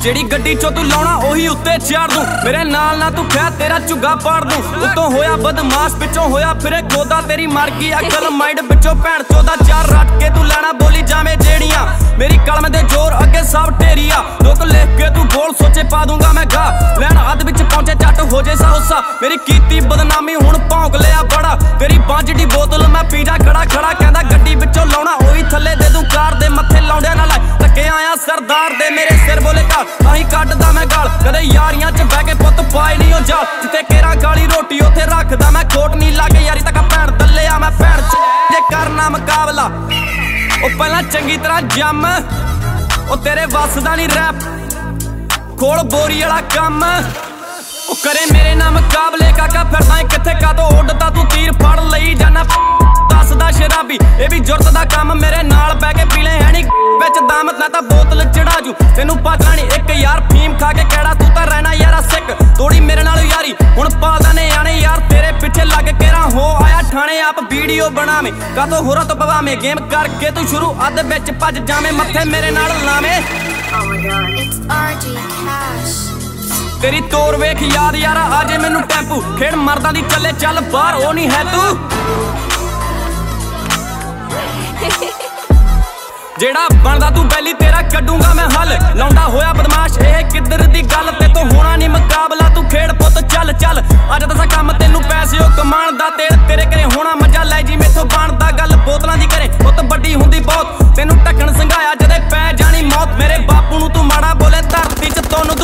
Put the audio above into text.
जेड़ी गड्डी चो तू लाउणा ओही उत्ते चाड़ दूं। मेरे नाल ना तू खै तेरा झुग्गा पाड़ दूं। उत्तों होया बदमाश पिछों होया फिरे गोदा। तेरी मर गई अकल माइंड पिछों भैन चोदा। चार रट के तू लैना बोली जावे जेड़ियां मेरी कलम दे जोर अगे सब ढेरिया। लोक लिख के तू बोल सोचे पा दूंगा मैं गा। लैन हद विच पहुंचे जट हो जे साउसा। मेरी कीती बदनामी हुण भौंक लिया बड़ा। तेरी पंज दी बोतल मैं पीजा खड़ा खड़ा। कहंदा गड्डी विचों लाउणा ओही थल्ले दे दूं। कार दे मत्थे लाउंडिया नाल धक्के आया सरदार दे। मेरे सिर बोले का अहीं कड्डदा मैं गाल। कदे यारियां च बह के पुੱਤ पाए नहीं ओ जाल। जिते केरा गाली रोटी उत्थे रखदा मैं खोट नहीं लागे यारी तक भैन दल्लिया मैं भैन जे करना मुकाबला ओ पहला चंगी तरह जम ओ तेरे वस दा नहीं रैप खोल बोरी वाला कम ओ करे मेरे नाल मुकाबले काका फिरदा किथे कादो उड़दा तू तीर फड़ लई जाना दसदा शराबी ये भी जुरत दा काम मेरे नाल बह के पीले है नी विच दम ना तां बोतल चढ़ा जू तैनू पता नहीं एक यार फीम खा के कैड़ा तू तां रहना यारा सिक थोड़ी मेरे नाल यारी हुण पालदा ने आने यार तेरे पिछे लग केरा हो आया ठाणे आप वीडियो बनावे कातों होरां तो पवावे गेम करके तू शुरू अध विच भज जावे मत्थे मेरे नाल लावे तेरी तोर वेख याद यारा आजे मैनू टैंपू खेड़ मर्दां दी चले चल बाहर ओ नहीं है तू जेड़ा बनदा तू बैली तेरा कड्डूंगा मैं हल लौंडा होया बदमाश ये किधर दी गल ते तो होना नहीं मुकाबला तू खेड़ पुੱਤ चल चल अज दसा काम तेनू पैसे ओ कमाण दा तेरे घरे होना मजा लै जी मेथों बनदा गल बोतलां दी करे पुੱਤ बड्डी हुंदी बहुत तेनू ढक्कण संघाया जदे पै जानी मौत मेरे बापू नू तू माड़ा बोले धरती च तोनू